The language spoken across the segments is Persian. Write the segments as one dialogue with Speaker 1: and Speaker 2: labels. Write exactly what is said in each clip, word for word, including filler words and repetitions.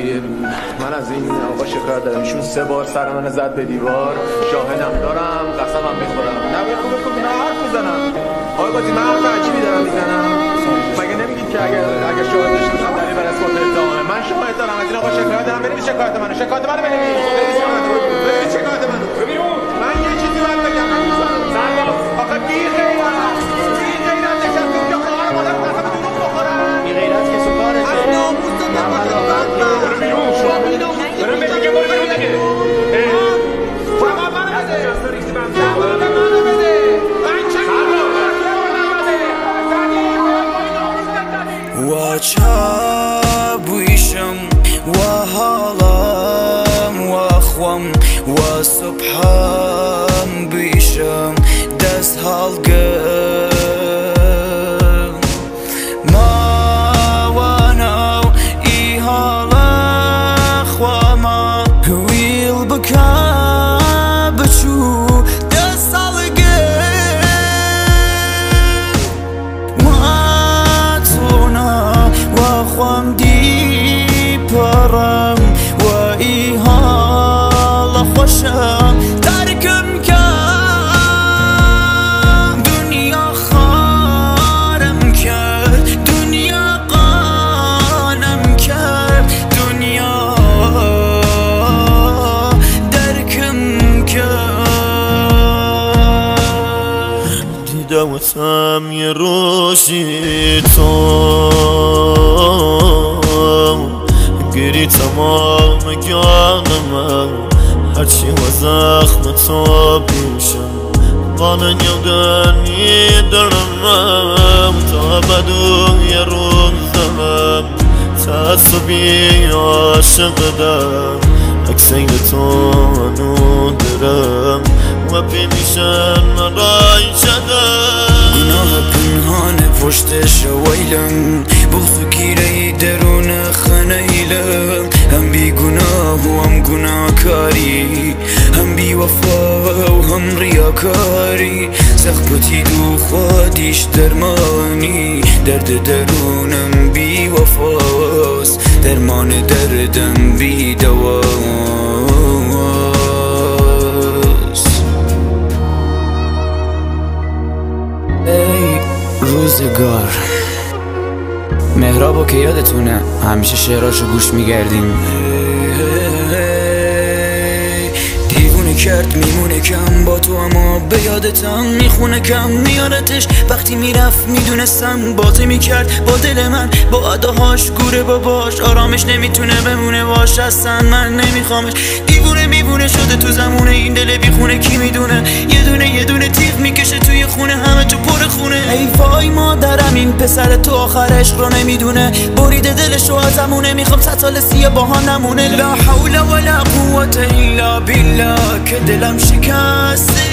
Speaker 1: ولی من از این آقا شکایت دارم. ایشون سه بار سر من زد به دیوار، شاهدم دارم، قسمم میخورم. نه بگو بگو نه حرف میزنم. آقای قاضی من حرف عجیبی دارم میزنم. مگه نمیگید که اگر اگر شاهد داشته باشم دلیل بر اثبات اتهامه؟ من شاهد دارم از این آقا شکایت دارم. بنویس شکایت منو. شکایت منو بنویس. بنویس شکایت منو. من یه چیزی باید بگم. آخه بی غیرت بی غیرت نشستی اونجا خواهر مادر قسم دروغ بخورم. بی غیرت که سکارشه. از ناموس نمی‌خواد. برو بیرون. برو بده که برو بیرون دیگه. جواب منو بده. جواب منو بده. من چه
Speaker 2: و چابویشم و حالم و خوام و صبحم بیشم دست هالگم ما وانو ای حالا خواما ویل بکا بچو دست هالگم خوام دی پرم و ای حالا خوشم ترکم کرد دنیا خارم کرد دنیا قانم کرد دنیا درکم کرد دیدمتم یه روزی تو گری تمام جانم هرچی و زخم تو بیشم قانن یودنی درم تا بدو یه روز دمم تعصبی عاشقدم عکسین تو انو درم و بیمیشن مرای شدم گناه پنهان پشتش ویلم بغض گیره درون خنیلم هم بی گناه و هم گناهکاری هم بی وفا و هم ریاکاری سخبتی دو خودیش درمانی درد درونم بی وفاست درمان دردم بی دواست ای روزگار مهرابو که یادتونه همیشه شعراشو گوش میگردیم دیوونه کرد میمونه کم با تو اما به یادتم میخونه کم میارتش وقتی میرفت میدونستم بازی میکرد با دل من با اداهاش گوره باباش آرامش نمیتونه بمونه باش اصلا من نمیخوامش دیوونه میبونه شده تو زمونه این دل بیخونه کی میدونه یه دونه یه دونه تیغ میکشه توی خونه همه تو پر خونه ای وای مادرم این پسر تو آخرش رو نمیدونه بریده دلشو ازمونه میخوام صد سال سیه باها نمونه لا حول ولا قوت الا بالله که دلم شکسته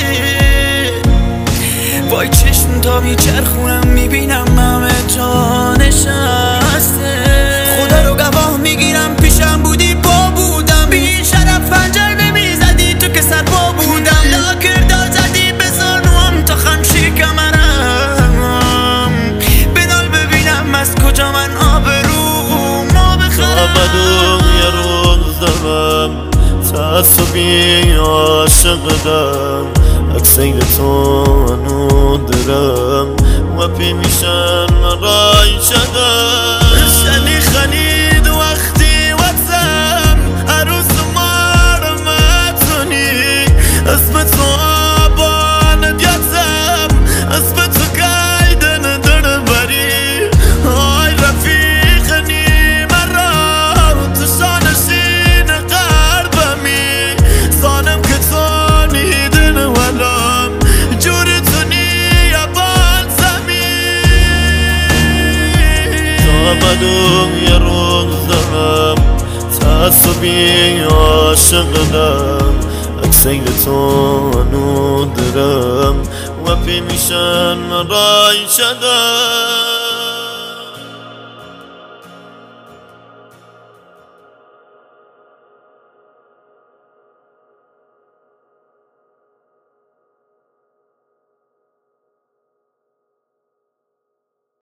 Speaker 2: وای چشم تا میچرخونم میبینم همه تا نشسته خدا رو گواه میگیرم پیشم بودی با بودم بی شرف پنجر نمیزدی تو که سر با بودم لاکر دا زدی به زانوام تا خمشی کمرم بدال ببینم از کجا من آبرو ما بخرم
Speaker 3: بدون یه روز دارم تعصبی عاشقدم عکسین تو انو درم و پی میشن مرای شدم شنی خنید وقتی وقتم عروس مارمتونی اسم تو آبان دیتم اسم تو قیدن در بری آی رفیقنی مرا تو شانشین قلبمی زانم که تو نیدن ولم جوری تو نیا بال زمین تا بدون یه روز دارم تعصبی عاشقدم عکسین تو انو درم و پی میشن مرای شدم